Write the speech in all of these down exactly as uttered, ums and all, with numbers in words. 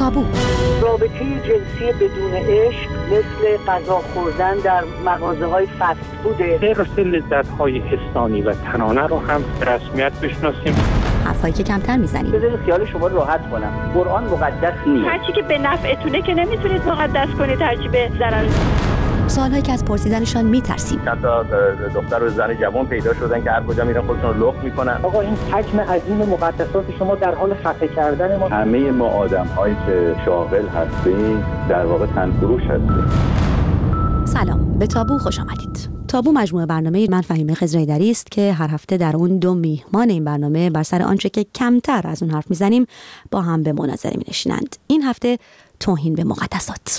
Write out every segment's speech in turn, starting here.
تابو. رابطه جنسی بدون عشق مثل غذا خوردن در مغازه‌های فست فوده. حرص لذت‌های حسانی و تنانه رو هم به رسمیت بشناسیم. حرفایی که کمتر میزنیم. بذارید خیال شما راحت کنم. قرآن مقدس نیست. هرچی که به نفعتونه که نمیتونید مقدس کنید، هرچی به ضرر. سوالایی که از پرسیدنشان میترسیم. چند تا دختر و زن جوان پیدا شدن که هر کجا میرن خودشون رو لخت میکنن. آقا این حجم عظیم مقدسات شما در حال خفه کردن ما. همه ما آدم‌هایی که شاغل هستیم در واقع تنفروش هستیم. سلام، به تابو خوش آمدید. تابو مجموعه برنامه من فهیمه خضرایدری است که هر هفته در اون دو میهمان این برنامه بر سر آنچه که کمتر از اون حرف میزنیم با هم به مناظره می‌نشینند. این هفته توهین به مقدسات.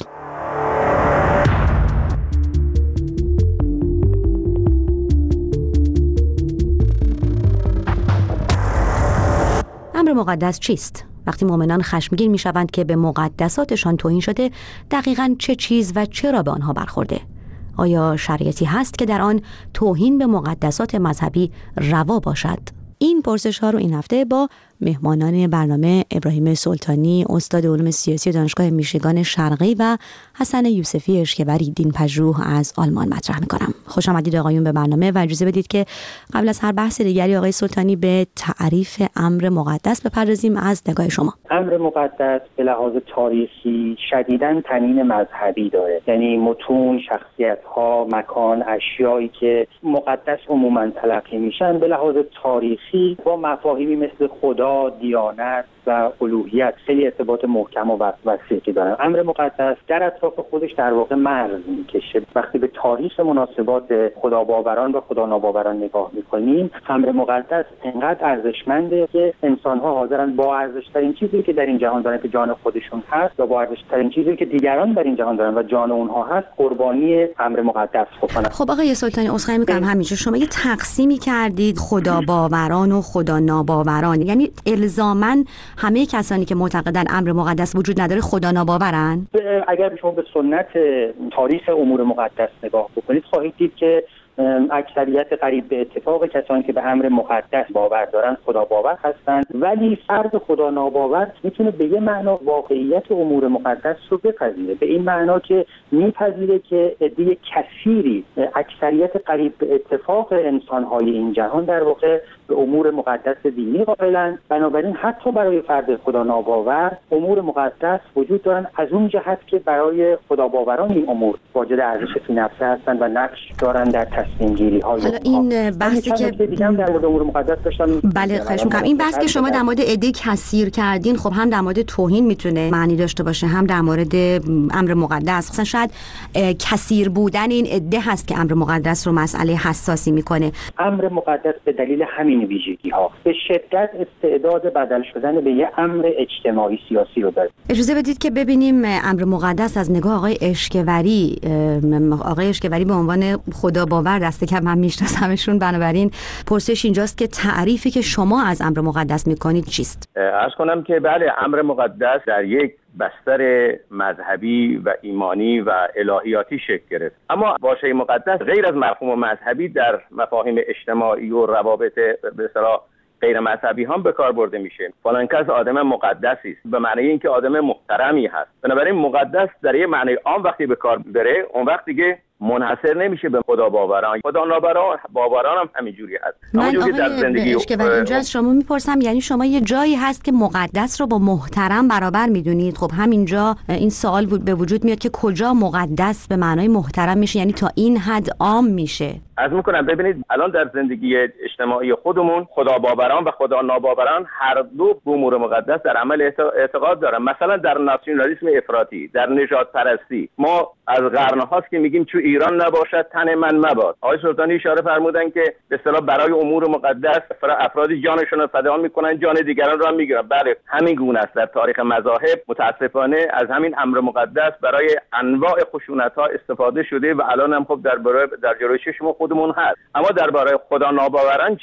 امر مقدس چیست؟ وقتی مؤمنان خشمگین میشوند که به مقدساتشان توهین شده، دقیقاً چه چیز و چرا به آنها برخورده؟ آیا شرایطی هست که در آن توهین به مقدسات مذهبی روا باشد؟ این پرسش ها رو این هفته با مهمانان برنامه ابراهیم سلطانی، استاد علوم سیاسی دانشگاه میشیگان شرقی و حسن یوسفی اشکوری دین‌پژوه از آلمان مطرح میکنم. خوش آمدید آقایون به برنامه و اجازه بدید که قبل از هر بحث دیگری آقای سلطانی به تعریف امر مقدس بپردازیم از نگاه شما. امر مقدس به لحاظ تاریخی شدیداً طنین مذهبی داره، یعنی متون، شخصیت‌ها، مکان، اشیایی که مقدس عموماً تلقی میشن به لحاظ تاریخی با مفاهیمی مثل خدا، دیانت و الوهیت خیلی ارتباط محکم و وسیعی دارن. امر مقدس در اطراف خودش در واقع مرز میکشه. وقتی به تاریخ مناسبات خدا باوران و خدا ناباوران نگاه میکنیم، امر مقدس انقدر ارزشمنده که انسان‌ها حاضرن با ارزش‌ترین چیزی که در این جهان دارن که جان خودشون هست و با ارزش‌ترین چیزی که دیگران در این جهان دارن و جان اونها هست قربانی امر مقدس بکنن. خب آقای سلطانی، عذرخواهی می‌کنم همینجا شما یه تقسیمی کردید خدا باوران و خدا ناباوران، یعنی الزاماً همه کسانی که معتقدن امر مقدس وجود نداره خدا ناباورن؟ اگر شما به سنت تاریخ امور مقدس نگاه بکنید خواهید دید که اکثریت قریب به اتفاق کسانی که به امر مقدس باور دارن خدا باور هستند، ولی فرد خدا ناباور میتونه به یه معنا واقعیت امور مقدس رو بپذیره، به این معنا که میپذیره که عده کثیری اکثریت قریب به اتفاق انسان‌های این جهان در واقع به امور مقدس دینی قائلن. بنابراین حتی برای فرد خدا ناباور امور مقدس وجود دارن، از اون جهت که برای خدا باوران این امور واجد ارزش فی نفسه هستند و نقش دارن در تصمیم گیری های. حالا این بحثی که دیگه هم در مورد امور مقدس داشتم. بله خواهش می‌کنم. این بحث که شما در مورد عده کثیر کردین، خب هم در مورد توهین میتونه معنی داشته باشه، هم در مورد امر مقدس. مثلا شاید کثیر بودن این عده هست که امر مقدس رو مسئله حساسی میکنه. امر مقدس به دلیل همین ویژگی ها به شدت استعداد بدل شدن به یه امر اجتماعی سیاسی رو داره. اجازه بدید که ببینیم امر مقدس از نگاه آقای اشکوری. آقای اشکوری به عنوان خدا باور دست کم من میشناسمشون، بنابراین پرسش اینجاست که تعریفی که شما از امر مقدس میکنید چیست؟ عرض کنم که بله، امر مقدس در یک بستر مذهبی و ایمانی و الهیاتی شکل گرفت، اما واژه مقدس غیر از مفهوم مذهبی در مفاهیم اجتماعی و روابط به اصطلاح غیر مذهبی هم به کار برده میشه. فلان کس آدم مقدسی است به معنی اینکه آدم محترمی هست. بنابراین مقدس در یه معنی عام وقتی به کار بره، اون وقت دیگه منحصر نمیشه به خدا باوران. خدا ناباوران باوران هم همینجوری هست. من آقای اشکوری اینجا از شما میپرسم، یعنی شما یه جایی هست که مقدس رو با محترم برابر میدونید؟ خب همینجا این سوال به وجود میاد که کجا مقدس به معنای محترم میشه، یعنی تا این حد عام میشه؟ از میکنم ببینید الان در زندگی اجتماعی خودمون خدا باوران و خدا ناباوران هر دو به امور مقدس در عمل اعتقاد دارن. مثلا در ناسیونالیسم افراطی، در نژاد پرستی، ما از قرن هاست که میگیم چون ایران نباشد تن من مباد. آقای سلطانی اشاره فرمودن که به اصطلاح برای امور مقدس افرادی جانشون رو فدا میکنن، جان دیگران رو هم میگیرن. بله همین گونه است. در تاریخ مذاهب متاسفانه از همین امر مقدس برای انواع خشونت ها استفاده شده و الان هم خب در برای در جلوی چشم خودمون هست. اما درباره خدا ناباوران چی؟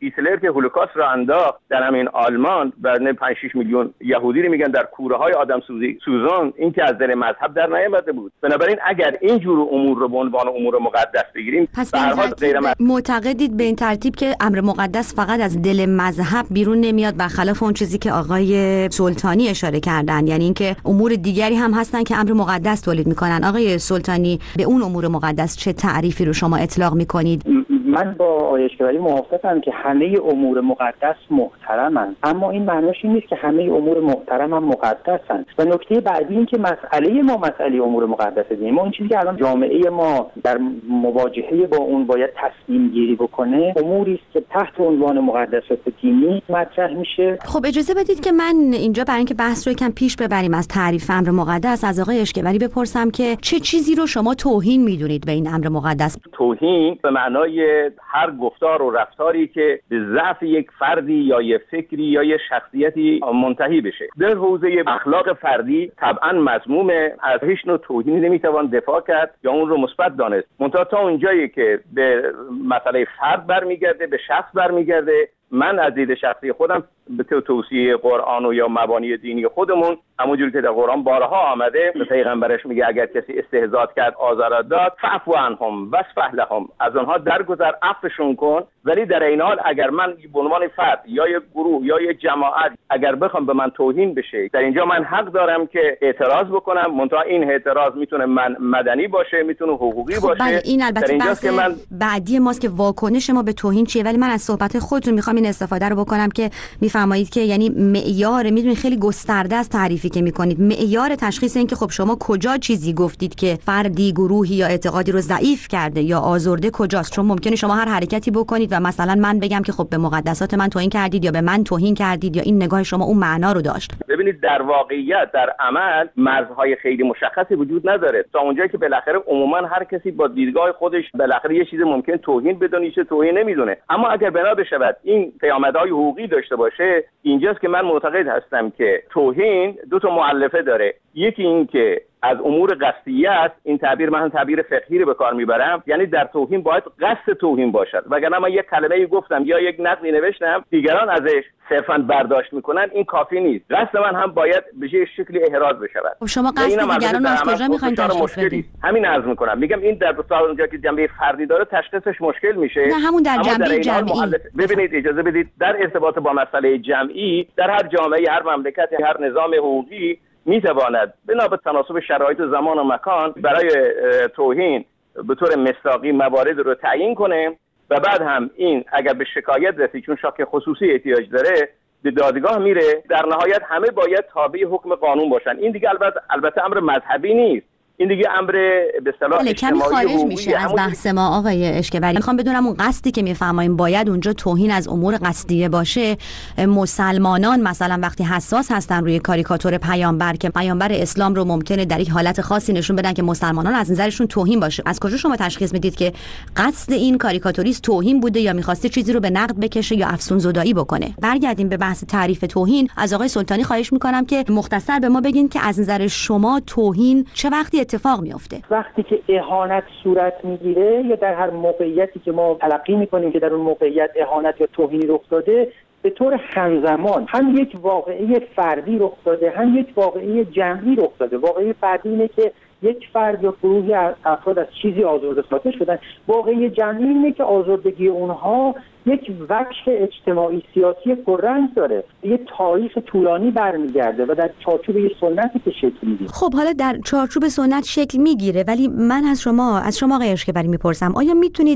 هیتلر که هولوکاست را انداخت در همین آلمان و پنج شش میلیون یهودی رو میگن در کوره‌های آدم سوزی سوزان، این که از دل مذهب در نیامده بود. بنابراین اگر این جور امور رو به عنوان امور مقدس بگیریم، پس به این ترتیب معتقدید به این ترتیب که امر مقدس فقط از دل مذهب بیرون نمیاد، برخلاف اون چیزی که آقای سلطانی اشاره کردن، یعنی اینکه امور دیگری هم هستن که امر مقدس تولید میکنن. آقای سلطانی، به اون امور مقدس چه تعریفی رو شما اطلاق میکنید؟ من با آقای اشکبری موافقم که همه امور مقدس محترمند، اما این معنیش این نیست که همه امور محترم هم مقدسند. و نکته بعدی این که مسئله ما مسئله امور مقدسه دینی، ما اون چیزی که الان جامعه ما در مواجهه با اون باید تصمیم گیری بکنه، اموری است که تحت عنوان مقدسات دینی مطرح میشه. خب اجازه بدید که من اینجا برای اینکه بحث رو یکم پیش ببریم از تعریف امر مقدس از آقای اشکبری بپرسم که چه چیزی رو شما توهین میدونید به این امر مقدس؟ توهین به معنای هر گفتار و رفتاری که به ضعف یک فردی یا یک فکری یا یک شخصیتی منتهی بشه. در حوزه اخلاق فردی طبعا مذمومه، از هیچ نوع توهینی نمیتوان دفاع کرد یا اون رو مثبت دانست، منتها تا اونجایی که به مسئله فرد برمیگرده، به شخص برمیگرده، من از دید شخصی خودم به توصیه قرآن و یا مبانی دینی خودمون، همونجوری که در قرآن بارها آمده، پیغمبرش میگه اگر کسی استهزاء کرد، آزار داد، فاعف عنهم واصفح لهم، از آنها درگذر، عفوشون کن. ولی در این حال اگر من به عنوان فرد یا یک گروه یا یک جماعت اگر بخوام به من توهین بشه، در اینجا من حق دارم که اعتراض بکنم، منتها این اعتراض میتونه من مدنی باشه، میتونه حقوقی خب باشه. بله، این البته بحث من... بعدی ماست که واکنش ما به توهین چیه، ولی من از صحبت خودتون میخوام این استفاده رو بکنم که میفرمایید که یعنی معیار، میدونید خیلی گسترده است تعریفی که میکنید، معیار تشخیص این که خب شما کجا چیزی گفتید که فردی، گروهی یا اعتقادی رو ضعیف کرده یا آزرده کجاست؟ چون ممکنه شما هر حرکتی بکنید و مثلا من بگم که خب به مقدسات من توهین کردید یا به من توهین کردید یا این نگاه شما اون معنا رو داشت. ببینید در واقعیت در عمل مرزهای خیلی مشخصی وجود نداره، تا اونجایی که بالاخره عموما هر کسی با دیدگاه خودش بالاخره یه چیز ممکن توهین بدونه، چه توهین نمیدونه. اما اگر بنا بشود این پیامدهای حقوقی داشته باشه، اینجاست که من معتقد هستم که توهین دو تا مؤلفه داره. یکی این که از امور قصدیه است، این تعبیر من تعبیر فقهی رو به کار میبرم، یعنی در توهین باید قصد توهین باشد، وگرنه من یک کلمه‌ای گفتم یا یک نقدی نوشتم دیگران ازش صرفاً برداشت میکنن، این کافی نیست. قصد من هم باید به یه شکلی احراز بشود. خب شما قصد دیگران از کجا میخواین تشخیص بدید؟ همین عرض میکنم، میگم این در تا اونجا که جنبه فردی داره تشخیصش مشکل میشه. نه همون در جنبه جمعی. ببینید اجازه بدید، در ارتباط با مسئله جمعی در هر جامعه، هر مملکت، هر نظام حقوقی میتواند بنا به تناسب شرایط زمان و مکان برای توهین به طور مصداقی موارد رو تعیین کنه و بعد هم این اگر به شکایت رسید، چون شاکی خصوصی احتیاج داره، به دادگاه میره. در نهایت همه باید تابع حکم قانون باشن. این دیگه البته البته امر مذهبی نیست، این دیگه امر به اصطلاح اجتماعی خارج میشه از بحث ما. آقای اشکبری، میخوام بدونم اون قصدی که میفرمایید باید اونجا توهین از امور قصدیه باشه. مسلمانان مثلا وقتی حساس هستن روی کاریکاتور پیامبر که پیامبر اسلام رو ممکنه در یک حالت خاصی نشون بدن که مسلمانان از نظرشون توهین باشه، از کجا شما تشخیص میدید که قصد این کاریکاتوریست توهین بوده یا میخواسته چیزی رو به نقد بکشه یا افسون زدایی بکنه؟ برگردیم به بحث تعریف توهین. از آقای سلطانی خواهش میکنم که مختصر به ما بگین که از نظر شما توهین چه وقتی اتفاق میفته؟ وقتی که اهانت صورت میگیره یا در هر موقعیتی که ما تلقی میکنیم که در اون موقعیت اهانت یا توهینی رخ داده، به طور همزمان هم یک واقعه فردی رخ داده، هم یک واقعه جمعی رخ داده. واقعه فردی اینه که یک فرد یا گروهی افراد از چیزی آزرده ساخته شدن. واقعه جمعی اینه که آزردگی اونها یک وجه اجتماعی سیاسی پررنگ داره، یه تاریخ طولانی برمیگرده و در چارچوب یه سنتی که شکل میگیره. خب حالا در چارچوب سنت شکل میگیره، ولی من از شما از شما آقای اشکبری میپرسم، آیا میتونید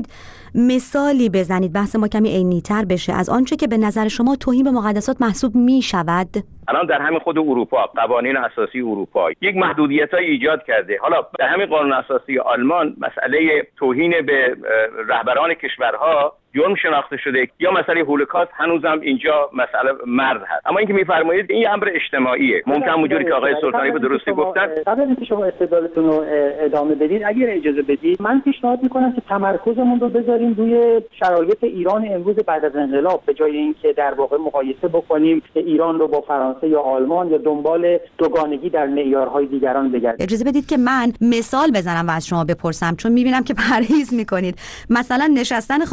مثالی بزنید بحث ما کمی عینی‌تر بشه از آنچه که به نظر شما توهین به مقدسات محسوب میشود؟ الان در همین خود اروپا قوانین اساسی اروپا یک محدودیت‌های ایجاد کرده. حالا در همین قانون اساسی آلمان مسئله توهین به رهبران کشورها جرم شناخته شده، یا مسئله هولوکاست هنوزم اینجا مسئله مرد هست. اما اینکه میفرمایید این امر اجتماعیه، ممکن اونجوری که آقای سلطانی به درستی گفتن. قبل از اینکه شما استدلالتون رو ادامه بدید، اگر اجازه بدید من پیشنهاد میکنم که تمرکزمون رو بذاریم روی شرایط ایران امروز بعد از انقلاب، به جای اینکه در واقع مقایسه بکنیم ایران رو با فرانسه یا آلمان یا دنبال دوگانگی در معیارهای دیگران بگردیم. اجازه بدید که من مثال بزنم و از شما بپرسم، چون میبینم که پرهیز میکنید. مثلا نشستن خانم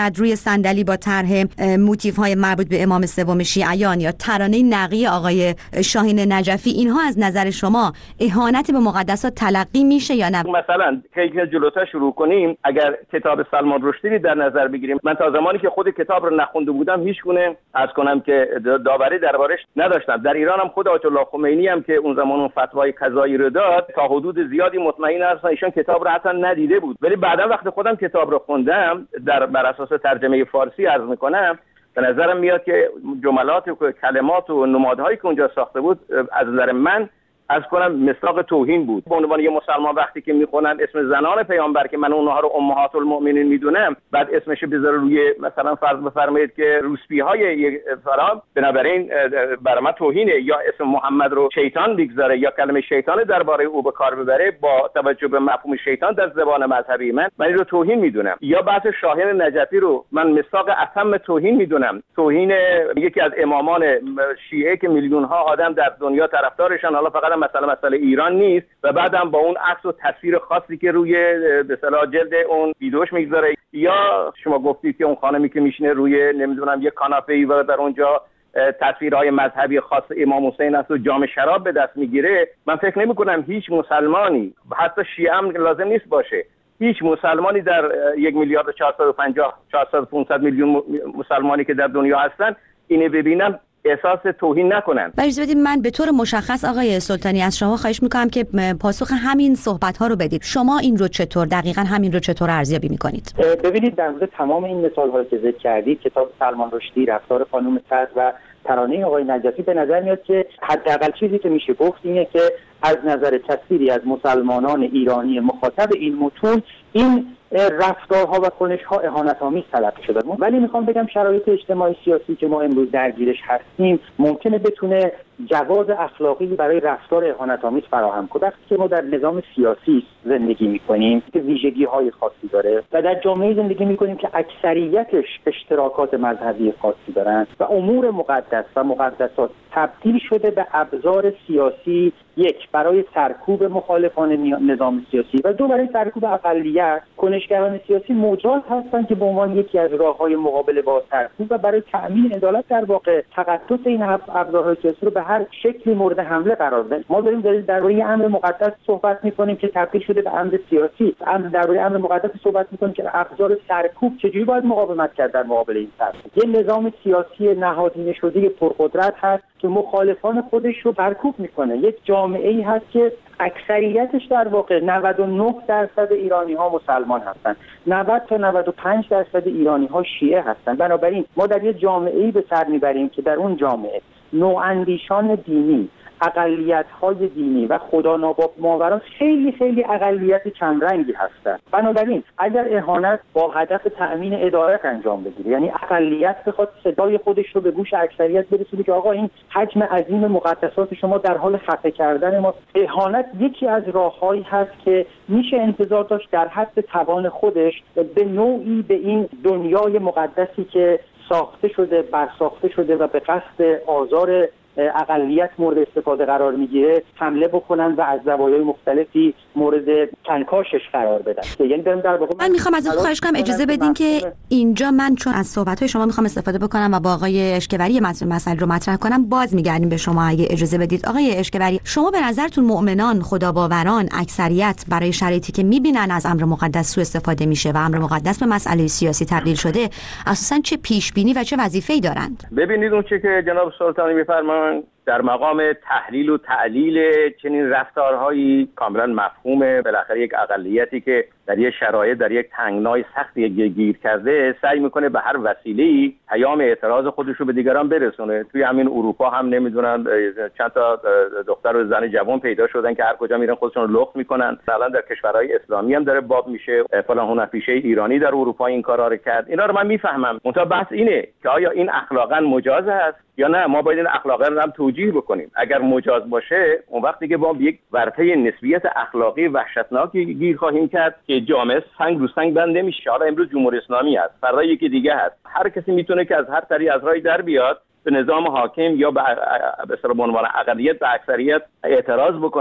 نشد روی صندلی با طرح موتیف های مربوط به امام سوم شیعیان یا ترانه نقی آقای شاهین نجفی، اینها از نظر شما اهانت به مقدسات تلقی میشه یا نه؟ مثلا که جلوتر شروع کنیم، اگر کتاب سلمان رشدی در نظر بگیریم، من تا زمانی که خود کتاب رو نخونده بودم هیچ گونه از کنم که داوری دربارش نداشتم. در ایران هم خود آیت الله خمینی هم که اون زمان اون فتوای قضایی رو داد، تا حدود زیادی مطمئن هستم ایشون کتاب رو اصلا ندیده بود، ولی بعدا وقتی خودم کتاب رو خوندم در بر اساس ترجمه فارسی عرض میکنم، به نظرم میاد که جملات و کلمات و نمادهایی که اونجا ساخته بود از نظر من از کنم مصداق توهین بود. به عنوان یه مسلمان وقتی که میخونن اسم زنان پیامبر که من اونها رو امهات المؤمنین میدونم، بعد اسمش بذاره روی مثلا فرض بفرمایید که روسپی های فرام، بنابراین برای من توهینه. یا اسم محمد رو شیطان بگذاره یا کلمه شیطان درباره او به کار ببره با توجه به مفهوم شیطان در زبان مذهبی من، من این رو توهین میدونم. یا بحث شاهین نجفی رو من مصداق اتم توهین میدونم، توهین یکی از امامان شیعه که میلیون ها آدم در دنیا طرفدارشان، حالا فقط مثلا مسئله ایران نیست، و بعدم با اون عکس و تصویر خاصی که روی به اصطلاح جلد اون ویدیوش میگذاره. یا شما گفتید که اون خانمی که میشینه روی نمیدونم یه کاناپه‌ای و در اونجا تصویرهای مذهبی خاص امام حسین است و جام شراب به دست میگیره. من فکر نمی کنم هیچ مسلمانی، حتی شیعه هم لازم نیست باشه، هیچ مسلمانی در یک میلیارد و چهارصد و پنجاه چهارصد و پانصد میلیون مسلمانی که در دنیا هستن اینو ببینن احساس توهین نکنن. اجازه بدید من به طور مشخص آقای سلطانی از شما خواهش میکنم که پاسخ همین صحبت ها رو بدید. شما این رو چطور دقیقاً همین رو چطور ارزیابی میکنید؟ ببینید در مورد تمام این مثال هایی که ذکر کردید، کتاب سلمان رشدی، رفتار خانم صدر و ترانه آقای نجفی، به نظر میاد که حداقل چیزی که میشه گفت اینه که از نظر تصویری از مسلمانان ایرانی مخاطب این متون این رفتارها و کنش‌ها اهانت‌آمیز تلقی شده. ولی میخوام بگم شرایط اجتماعی سیاسی که ما امروز درگیرش هستیم ممکنه بتونه جواز اخلاقی برای رفتار اهانت‌آمیز فراهم کنه. وقتی که ما در نظام سیاسی زندگی می‌کنیم که ویژگی‌های خاصی داره و در جامعه زندگی می‌کنیم که اکثریتش اشتراکات مذهبی خاصی دارن و امور مقدس و مقدسات تبدیل شده به ابزار سیاسی، یک برای سرکوب مخالفان نظام سیاسی و دو برای سرکوب اقلیت، کنشگران سیاسی مجاز هستند که به عنوان یکی از راه‌های مقابله با سرکوب و برای تأمین عدالت در واقع تقدس این ابزارهای سیاسی رو به هر شکلی مورد حمله قرار بدن. ما داریم درباره امر مقدس صحبت می‌کنیم که تبدیل شده به امر سیاسی، امر درباره امر مقدس صحبت می‌کنیم که ابزار سرکوب چجوری باید مقاومت کرد در مقابل این سرکوب. یه نظام سیاسی نهادینه شده پرقدرت هست که مخالفان خودش رو سرکوب می‌کنه. یک جامعه‌ای هست که اکثریتش در واقع نود و نه درصد ایرانی‌ها مسلمان هستند، نود تا نود و پنج درصد ایرانی‌ها شیعه هستند. بنابراین ما در یک جامعه‌ای به سر می‌بریم که در اون جامعه نواندیشان دینی، اقلیت‌های دینی و خدا ناباوران خیلی خیلی اقلیت چند رنگی هستند. بنابراین اگر اهانت با هدف تأمین عدالت انجام بگیره، یعنی اقلیت بخواد صدای خودش رو به گوش اکثریت برسونه که آقا این حجم عظیم مقدسات شما در حال خفه کردن ما، اهانت یکی از راه‌هایی هست که میشه انتظار داشت در حد توان خودش به نوعی به این دنیای مقدسی که ساخته شده، برساخته شده و به قصد آزار اقلیت مورد استفاده قرار میگیره حمله بکنن و از زوایای مختلفی مورد کنکاشش قرار بدن. یعنی در واقع من میخوام ازتون خواهش کنم اجازه بدین که اینجا من چون از صحبت‌های شما میخوام استفاده بکنم و با آقای اشکبری مسئله رو مطرح کنم، باز میگردیم به شما اگه اجازه بدید. آقای اشکبری، شما به نظرتون مؤمنان، خداباوران، اکثریت برای شرایطی که میبینن از امر مقدس سوء استفاده میشه و امر مقدس به مسئله سیاسی تبدیل شده، اساساً چه پیش بینی و چه وظیفه‌ای دارند؟ ببینید اون چه که جناب سلطانی میفرمایند در مقام تحلیل و تعلیل چنین رفتارهایی کاملا مفهومه. بالاخره یک اقلیتی که در یک شرایط در یک تنگنای سختی گیر کرده سعی میکنه به هر وسیله‌ای پیام اعتراض خودش رو به دیگران برسونه. توی همین اروپا هم نمیدونن چند تا دختر و زن جوان پیدا شدن که هر کجا میرن خودشون رو لخت میکنن. الان در کشورهای اسلامی هم داره باب میشه، فلان هنرپیشه ایرانی در اروپا این کارا رو کرد. اینا رو من میفهمم، منتها بحث اینه که آیا این اخلاقا مجاز است یا نه. ما باید این اخلاقا رو هم توجیه بکنیم. اگر مجاز باشه اون وقتی که با یک ورطه نسبیت اخلاقی وحشتناکی گیر خواهیم کرد که جامعه سنگ رو سنگ بند نمیشه. حالا امروز جمهوری اسلامی هست، فردا یکی دیگه هست. هر کسی میتونه که از هر طریق از راهی در بیاد به نظام حاکم یا به اصطلاح به عنوان اقلیت به اکثریت اعتراض بکنه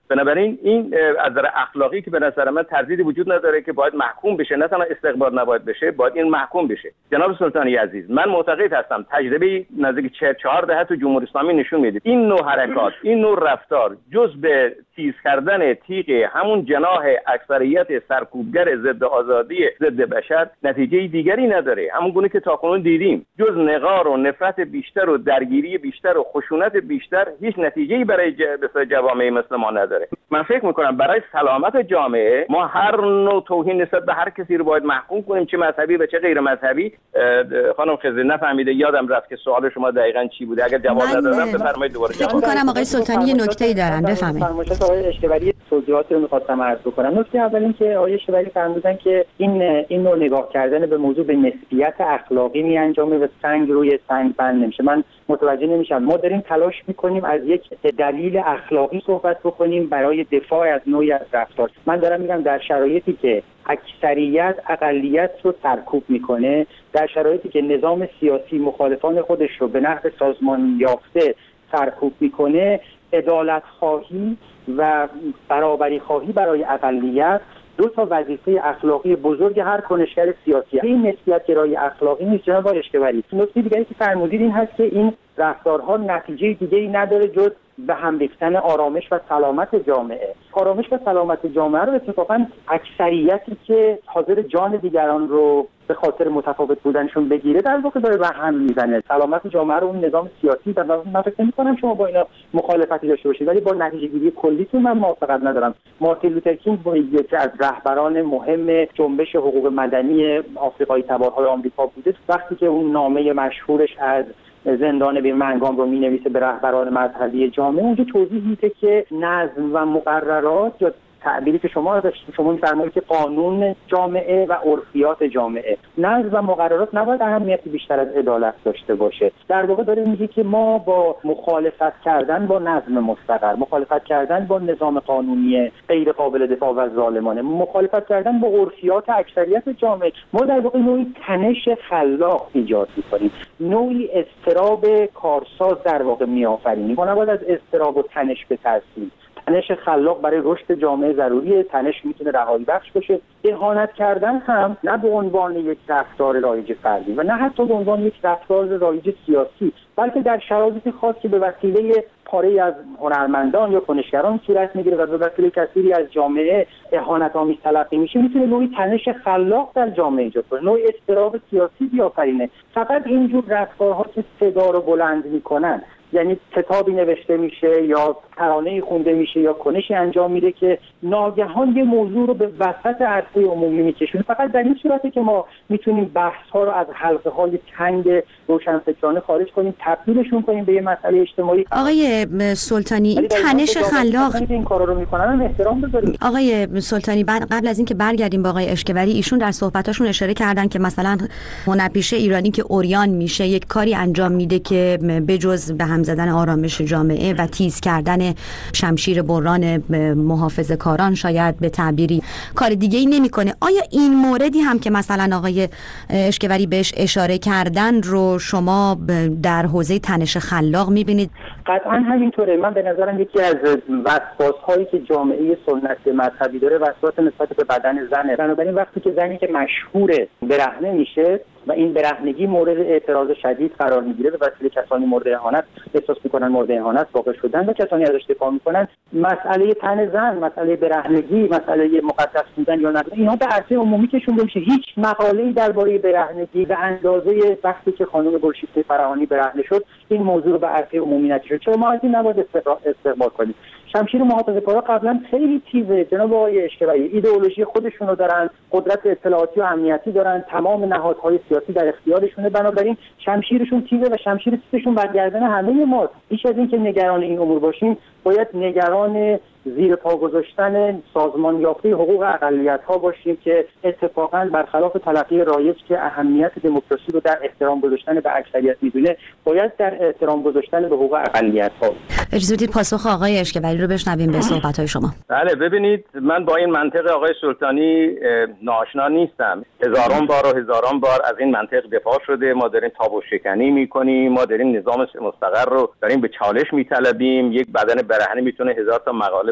بنابراین این از نظر اخلاقی که به نظر من تردیدی وجود نداره که باید محکوم بشه، نه تنها استقبال نباید بشه، باید این محکوم بشه. جناب سلطانی عزیز، من معتقد هستم تجربه نزدیک چهار دهه تو جمهوری اسلامی نشون میده این نوع حرکات، این نوع رفتار جز به تیز کردن تیغ همون جناح اکثریت سرکوبگر ضد آزادی ضد بشر نتیجه دیگری نداره. همون گونه که تاکنون دیدیم جز نقار و نفرت بیشتر و درگیری بیشتر و خشونت بیشتر هیچ نتیجه‌ای برای ج... جوامع مثل ما نداره. من فکر میکنم برای سلامت جامعه ما هر نوع توهین نسبت به هر کسی رو باید محکوم کنیم، چه مذهبی و چه غیر مذهبی. خانم خضری نفهمیده، یادم رفت که سوال شما دقیقاً چی بوده، اگر جواب ندادم بفرمایید دوباره جواب. فکر می‌کنم آقای سلطانی یه نکته‌ای دارن، بفرمایید. آقای اشتباری توضیحات رو می‌خواستم عرض بکنم. نکته اول این که آقای اشتباری فرمودن که این این نوع نگاه کردن به موضوع به نسبیت اخلاقی می‌انجامه و سنگ روی سنگ بند نمیشه. من متوجه نمیشم. ما داریم تلاش می‌کنیم از یک دلیل اخلاقی صحبت بکنیم برای دفاع از نوعی از رفتار. من دارم میگم در شرایطی که اکثریت اقلیت رو سرکوب میکنه، در شرایطی که نظام سیاسی مخالفان خودش رو به نحو سازمان یافته سرکوب میکنه، عدالت خواهی و برابری خواهی برای اقلیت دو تا وظیفه اخلاقی بزرگ هر کنشگر سیاسی. این نسبیت گرایی اخلاقی نیست جناب آقای اشکبری. نکته دیگری که فرمودید این هست که این رفتارها نتیجه دیگه‌ای نداره جز به هم ریختن آرامش و سلامت جامعه. آرامش و سلامت جامعه رو اتفاقاً اکثریتی که حاضر جان دیگران رو به خاطر متفاوت بودنشون بگیره در واقع داره به هم میزنه. سلامت جامعه رو اون نظام سیاسی در واقع من فکر نمی‌کنم شما با اینا مخالفتی داشته باشید، ولی با نتیجه گیری کلیتون من موافقت ندارم. مارتین لوتر کینگ با یکی از رهبران مهم جنبش حقوق مدنی آفریقای تبارهای آمریکا بوده. وقتی که اون نامه مشهورش از زندان بیرمنگام رو می‌نویسه به رهبران مذهبی جامعه، اونجا توضیح میده که نظم و مقررات یا تعبیری که شما شما می‌فرمایید که قانون جامعه و عرفیات جامعه، نظم و مقررات نباید اهمیتی بیشتر از عدالت داشته باشه. در واقع داره میگه که ما با مخالفت کردن با نظم مستقر، مخالفت کردن با نظام قانونی غیر قابل دفاع و ظالمانه، مخالفت کردن با عرفیات اکثریت جامعه، ما در واقع نوعی تنش خلاق ایجاد می‌کنیم، نوعی اضطراب کارساز در واقع می‌آفرینیم. ما نباید از اضطراب و تنش بترسیم. تنش خلاق برای رشد جامعه ضروریه. تنش میتونه رهایی بخش باشه. اهانت کردن هم نه به عنوان یک رفتار رایج فردی و نه حتی به عنوان یک رفتار رایج سیاسی، بلکه در شرایط خاص که به وسیله پاره از هنرمندان یا کنشگران صورت میگیره و به وسیله کثیری از جامعه اهانت‌آمیز تلقی میشه، میتونه نوعی تنش خلاق در جامعه ایجاد کنه، نوعی اضطراب سیاسی بیافرینه. فقط اینجور رفتارها که صدا رو بلند میکنن، یعنی کتابی نوشته میشه یا ترانه‌ای خونده میشه یا کنشی انجام میده که ناگهان یه موضوع رو به وسط عرصه عمومی میکشونه، فقط در این صورته که ما میتونیم بحث‌ها رو از حلقه‌های تنگ روشنفکرانه خارج کنیم، تبدیلشون کنیم به یه مسئله اجتماعی. آقای سلطانی، این تنش خلاق این کارا رو میکنن هم احترام بذاریم. آقای سلطانی، بعد قبل از اینکه برگردیم با آقای اشکبری، ایشون در صحبتاشون اشاره کردن که مثلا هنرپیشه ایرانی که اوریان میشه یک کاری انجام میده که بجز به هم زدن آرامش جامعه و تیز کردن شمشیر بران محافظه‌کاران شاید به تعبیری کار دیگه ای نمیکنه. آیا این موردی هم که مثلا آقای اشکبری بهش اشاره کردن رو شما در حوزه تنش خلاق میبینید؟ قطعا همینطوره. من به نظرم یکی از وسواس‌هایی که جامعه سنت مذهبی داره وسواس نسبت به بدن زنه. بنابراین وقتی که زنی که مشهور برهنه میشه و این برهنگی مورد اعتراض شدید قرار میگیره به وسیله کسانی مورد اهانت احساس میکنن مورد اهانت واقع شدن و کسانی ازش دفاع میکنن، مسئله تن زن، مسئله برهنگی، مسئله مقدس بودن یا نه، اینا به عرصه عمومی کشونده میشه. هیچ مقاله‌ای درباره برهنگی به اندازه وقتی که خانم گلشیفته فرهانی برهنه شد این موضوع رو به عرصه عمومی نکشید. چرا ما از این نباید استقبال کنیم؟ شمشیر محافظه‌کارا قبلا خیلی تیزه جناب آقای اشکبری، ایدئولوژی خودشون رو دارن، قدرت اطلاعاتی و امنیتی دارن، تمام نهادهای سیاسی در اختیارشونه، بنابراین شمشیرشون تیزه و شمشیر تیزشون بر گردن همه ما. بیش از این که نگران این امور باشیم، باید نگران زیر پا گذاشتن سازمان یافته حقوق اقلیت‌ها باشیم که اتفاقاً برخلاف تلقی رایج که اهمیت دموکراسی رو در احترام گذاشتن به اکثریت میدونه، باید در احترام گذاشتن به حقوق اقلیت‌ها. اجازه بدید پاسخ آقای اشکبری رو بشنویم به صحبت‌های شما. بله، ببینید من با این منطق آقای سلطانی ناآشنا نیستم. هزاران بار و هزاران بار از این منطق دفاع شده. ما داریم تابو شکنی می‌کنیم، ما داریم نظام مستقر رو داریم به چالش می‌طلبیم. یک بدن برهنه میتونه هزار تا مقاله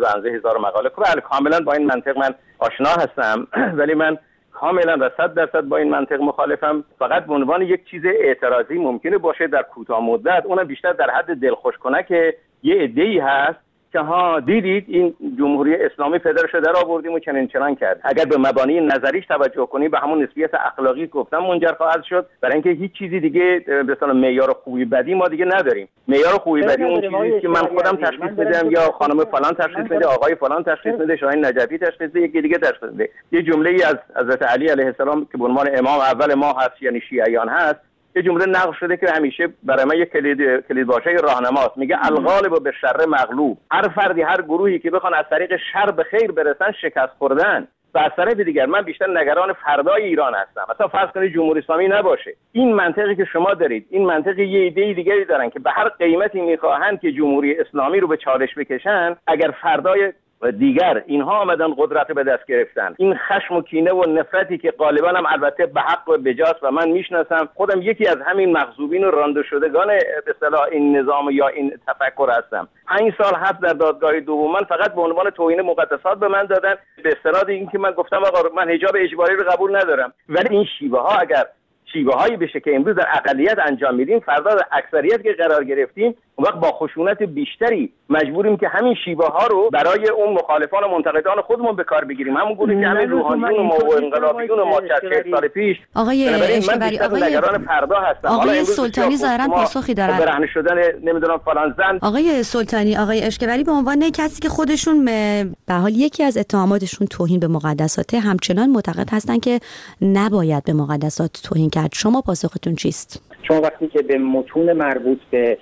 به اندازه هزار مقاله. بله کاملا با این منطق من آشنا هستم ولی من کاملا و صد درصد با این منطق مخالفم. فقط به عنوان یک چیز اعتراضی ممکنه باشه در کوتاه مدت، اونم بیشتر در حد دلخوش کنه که یه عده‌ای هست که ها دیدید این جمهوری اسلامی پدرش در آوردیم و چنین چنان کرد. اگر به مبانی نظریش توجه کنی به همون نسبیت اخلاقی گفتم منجر خواهد شد، برای اینکه هیچ چیزی دیگه به اصطلاح معیار خوبی بدی ما دیگه نداریم. معیار خوبی بدی اون چیزی که من خودم تشخیص میدم یا خانم فلان تشخیص میده، آقای فلان تشخیص میده، شاهین نجفی تشخیص میده، یکی دیگه تشخیص میده. یه جمله‌ای از حضرت علی علیه السلام که به عنوان امام اول ما هست یعنی شیعیان هست، یه جمله نقل شده که همیشه برای من یک کلید کلید واژه راهنماست. میگه الغالب به شر مغلوب. هر فردی هر گروهی که بخوان از طریق شر به خیر برسن شکست خوردن. و از طرف دیگر من بیشتر نگران فردای ایران هستم. مثلا فرض کنید جمهوری اسلامی نباشه، این منطقی که شما دارید، این منطقی یه ایده دیگری دارن که به هر قیمتی میخواهند که جمهوری اسلامی رو به چالش بکشن. اگر فردای و دیگر اینها آمدن قدرت به دست گرفتن، این خشم و کینه و نفرتی که غالبا هم البته به حق و بجاست و من میشناسم خودم یکی از همین مغضوبین و رانده شدگان به اصطلاح این نظام یا این تفکر هستم. پنج سال حبس در دادگاه دوم من فقط به عنوان توهین مقدسات به من دادن به استناد اینکه من گفتم آقا من حجاب اجباری رو قبول ندارم. ولی این شیوه ها اگر شیوه هایی بشه که امروز در اقلیت انجام میدیم، فردا در اکثریت که قرار گرفتیم، اون وقت با خشونت بیشتری مجبوریم که همین شیوه ها رو برای اون مخالفان و منتقدان خودمون به کار بگیریم، همون گروهی که همین روحانیون و ما و انقلابیون و ما چهل سال پیش. آقای اشکبری، آقای نگران فردا هستم. آقای سلطانی ظاهرا پاسخی دارن. برهنه شدن نمیدونم فلان زن. آقای سلطانی، آقای اشکبری به عنوان کسی که خودشون به حال یکی از اتهاماتشون توهین به مقدسات، همچنان معتقد هستن که نباید به مقدسات توهین کرد. شما پاسختون چیست؟ شما وقتی که به متون مربوط به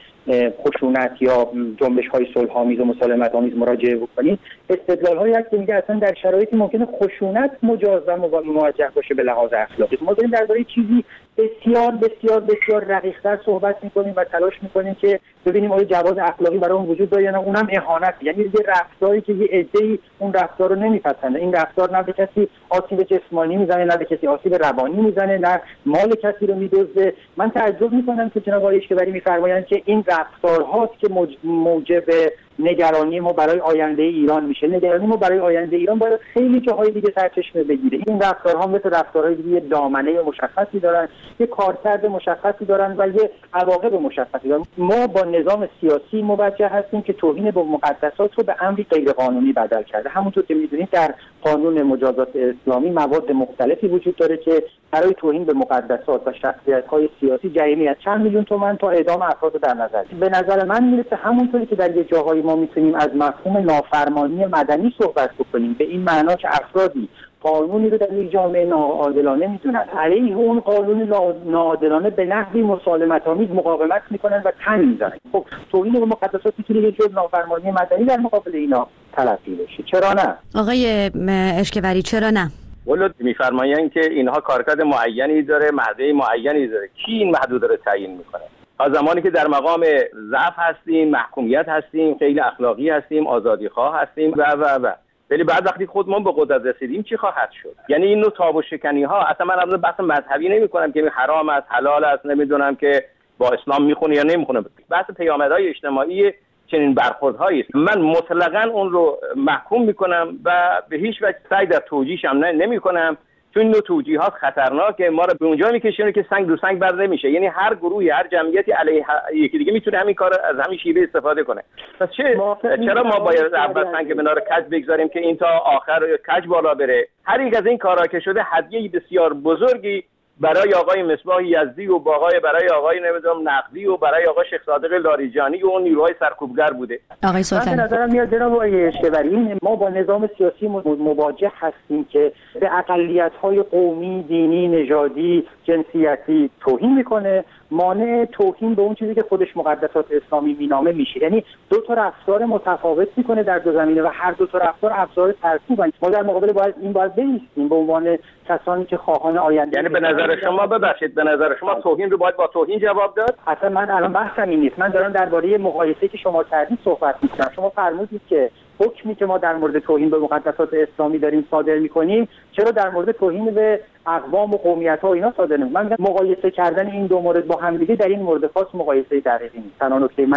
خشونت یا جنبش‌های صلح‌آمیز و مسالمت‌آمیز مراجعه بکنید، استدلال‌هایی هست که میگه اصلا در شرایطی ممکنه خشونت مجاز و موجه باشه به لحاظ اخلاقی. ما داریم درباره چیزی بسیار بسیار بسیار رقیق‌تر صحبت می‌کنیم و تلاش می‌کنیم که ببینیم آیا جواز اخلاقی برای اون وجود داره یا نه. اونم اهانت، یعنی یه رفتاری که یه عده‌ای اون رفتار رو نمی‌پسنده. این رفتار نه به کسی آسیب جسمانی میزنه، نه به کسی آسیب روانی میزنه، نه مال کسی رو می‌دزده. من تعجب می‌کنم که جناب آقای اشکبری می‌فرمایند که این رفتارهاست که موجب نگرانی ما برای آینده ایران میشه. نگرانی ما برای آینده ایران باید خیلی جاهای دیگه سرچشمه بگیره. این رفتارها مثل رفتارهای دیگه یه دامنه مشخصی دارن، یه کارکرد مشخصی دارن و یه عواقب مشخصی دارن. ما با نظام سیاسی مواجه هستیم که توهین به مقدسات رو به امری غیرقانونی بدل کرده. همونطور که میدونید در قانون مجازات اسلامی مواد مختلفی وجود داره که برای توهین به مقدسات و شخصیت‌های سیاسی جریمه از چند میلیون تومان تا اعدام افراد در نظر. به نظر من میرسه همونطوری که در یه جاهای ما میتونیم از مفهوم نافرمانی مدنی صحبت بکنیم، به این معنا که افرادی قانونی رو در یک جامعه ناعادلانه میدونن، علیه اون قانون ناعادلانه به نحوی مسالمت‌آمیز مقاومت میکنن و تن میزنن. خب توهین به مقدسات میتونه یه جور نافرمانی مدنی در مقابل اینا تلقی بشه. چرا نه؟ آقای اشکبری چرا نه؟ ولود میفرمایند که اینها کارکرد معینی داره، ماده معینی داره. کی این محدوده رو تعیین میکنه؟ تا زمانی که در مقام ضعف هستیم، محکومیت هستیم، خیلی اخلاقی هستیم، آزادیخواه هستیم و و و ولی بعد وقتی خودمون به قدرت رسیدیم چی خواهد شد؟ یعنی این نوع تاب و شکنی ها، اصلا من الان بحث مذهبی نمی کنم که حرام است، حلال است، نمیدونم که با اسلام میخونه یا نمیخونه، بحث پیامدهای اجتماعی چنین برخوردهایی است. من مطلقاً اون رو محکوم میکنم و به هیچ وجه سعی در توجیهش هم نمیکنم، چون این نوع توجیهات خطرناکه، ما رو به اونجا میکشونه که سنگ دو سنگ بر نمیشه. یعنی هر گروهی، هر جمعیتی علیه یکی دیگه میتونه همین کار از همین شیوه استفاده کنه. پس چه چرا ما باید اول سنگ کنار کج بگذاریم که این تا آخر کج بالا بره؟ هر یک از این کارا که شده هدیه‌ای بسیار بزرگی برای آقای مصباح یزدی و باقای برای آقای نمیدونم نقدی و برای آقا شیخ صادق لاریجانی و اون نیروهای سرکوبگر بوده. آقای سلطانی، من نظرم میاد جناب آقای اشکبری، ما با نظام سیاسی مواجه هستیم که به اقلیت‌های قومی، دینی، نژادی، جنسیتی توهین میکنه. مانع توهین به اون چیزی که خودش مقدسات اسلامی مینامه میشه. یعنی دو تا رفتار متفاوت میکنه در دو زمینه و هر دو تا رفتار ابزار ترسوبن. ما در مقابل باید این باید بایستیم به عنوان کسانی که خواهان آینده. یعنی به نظر شما ببخشید، به نظر شما توهین رو باید با توهین جواب داد؟ اصلا من الان بحثم این نیست. من دارم درباره مقایسه که شما کردید صحبت میکنم. شما فرمودید که حکمی که ما در مورد توهین به مقدسات اسلامی داریم صادر میکنیم، چرا در مورد توهین به اقوام و قومیت‌ها و اینا صادر نمی‌کنیم؟ من میگم مقایسه کردن این دو مورد با هم دیگه در این مورد خاص مقایسه دقیقی نیست. تنها نکته من اینه.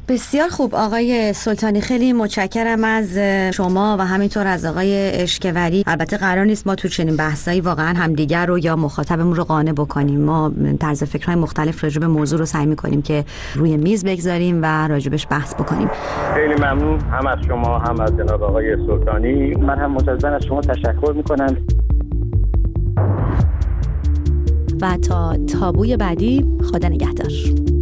بسیار خوب آقای سلطانی، خیلی متشکرم از شما و همینطور از آقای اشکوری. البته قرار نیست ما تو چنین بحثایی واقعا همدیگر رو یا مخاطبمون رو قانع بکنیم. ما طرز فکرهای مختلف راجع به موضوع رو سعی می‌کنیم که روی میز بگذاریم و راجبش بحث بکنیم. خیلی ممنون هم از شما هم از جناب آقای سلطانی. من هم مجدداً از شما تشکر می‌کنم. و تا تابوی بعدی، خدا نگهدار.